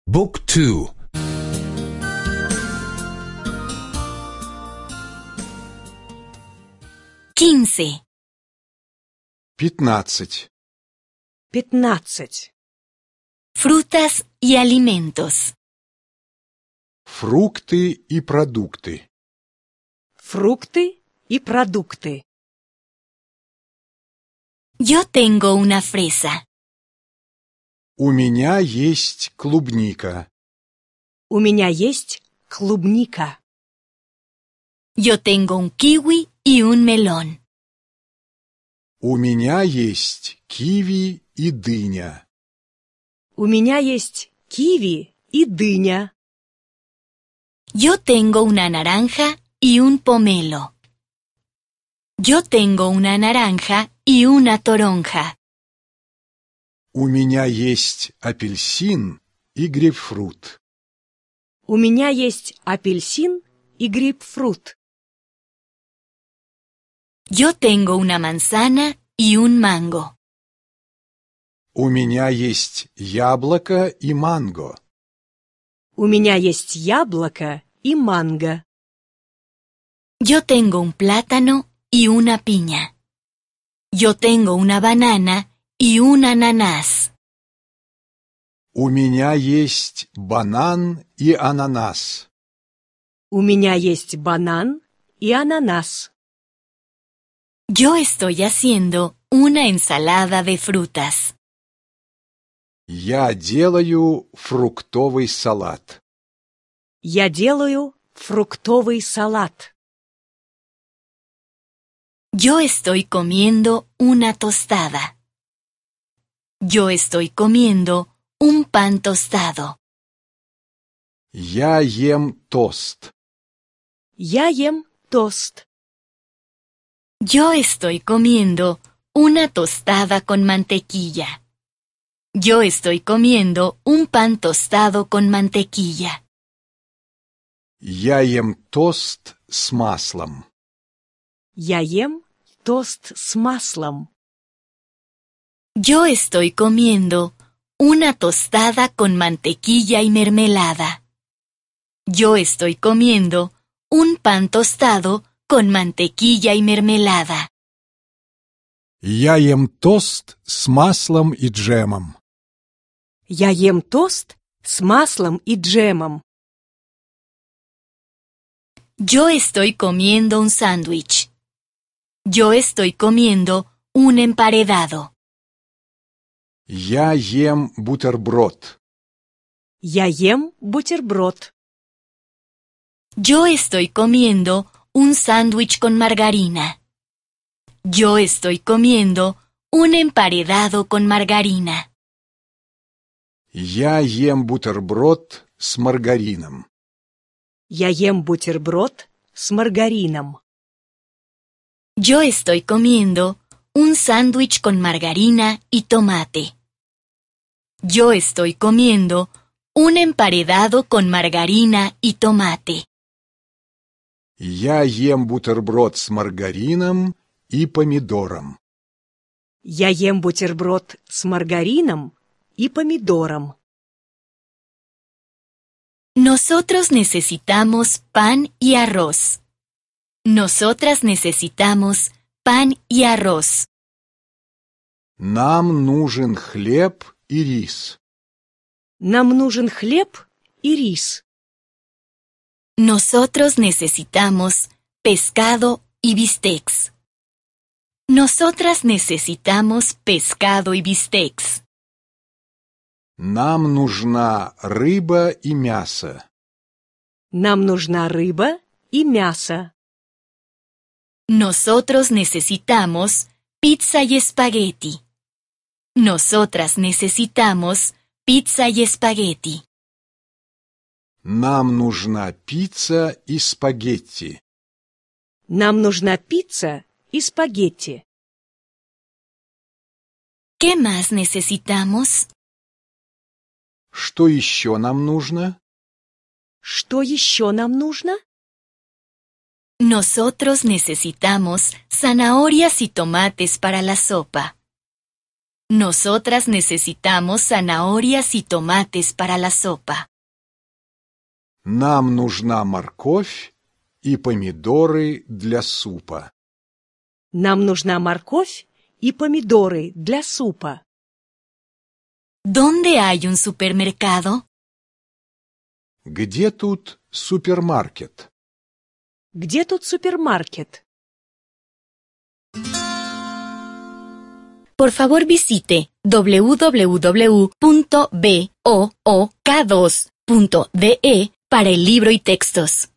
บุ๊กทู 15. 15. 15. Frutas y alimentos. Фрукты и продукты. Фрукты и продукты. Yo tengo una fresa. У меня есть клубника. У меня есть клубника. Yo tengo un kiwi y un melón. У меня есть киви и дыня. У меня есть киви и дыня. Yo tengo una naranja y un pomelo. Yo tengo una naranja y una toronja. У меня есть апельсин и грейпфрут. У меня есть апельсин и грейпфрут. Yo tengo una manzana y un mango. У меня есть яблоко и манго. У меня есть яблоко и манго. Yo tengo un plátano y una piña. Yo tengo una banana y un ananás. У меня есть банан и ананас. У меня есть банан и ананас. Yo estoy haciendo una ensalada de frutas. Я делаю фруктовый салат. Я делаю фруктовый салат. Yo estoy comiendo una tostada. Yo estoy comiendo un pan tostado. Я ем тост. Я ем тост. Yo estoy comiendo una tostada con mantequilla. Yo estoy comiendo un pan tostado con mantequilla. Я ем тост с маслом. Я ем тост с маслом. Yo estoy comiendo una tostada con mantequilla y mermelada. Yo estoy comiendo un pan tostado con mantequilla y mermelada. Я ем тост с маслом и джемом. Я ем тост с маслом и джемом. Yo estoy comiendo un sándwich. Yo estoy comiendo un emparedado. Я ем бутерброд. Я ем бутерброд. Yo estoy comiendo un sándwich con margarina. Yo estoy comiendo un emparedado con margarina. Я ем бутерброд с маргарином. Я ем бутерброд с маргарином. Yo estoy comiendo un sándwich con margarina y tomate. Yo estoy comiendo un emparedado con margarina y tomate. Я ем бутерброд с маргарином и помидором. Я ем бутерброд с маргарином и помидором. Nosotros necesitamos pan y arroz. Nosotras necesitamos pan y arroz. Нам нужен хлеб и рис. Нам нужен хлеб и рис. Nosotros necesitamos pescado y bistecs. Nosotras necesitamos pescado y bistecs. Нам нужна рыба и мясо. Нам нужна рыба и мясо. Nosotros necesitamos pizza y espagueti. Nosotras necesitamos pizza y espagueti. Нам нужна пицца и спагетти. Нам нужна пицца и спагетти. ¿Qué más necesitamos? Что еще нам нужно? Что еще нам нужно? Nosotros necesitamos zanahorias y tomates para la sopa. Nosotras necesitamos zanahorias y tomates para la sopa. Нам нужна морковь и помидоры для супа. Нам нужна морковь и помидоры для супа. ¿Dónde hay un supermercado? Где тут супермаркет? Где тут супермаркет? Por favor visite www.book2.de para el libro y textos.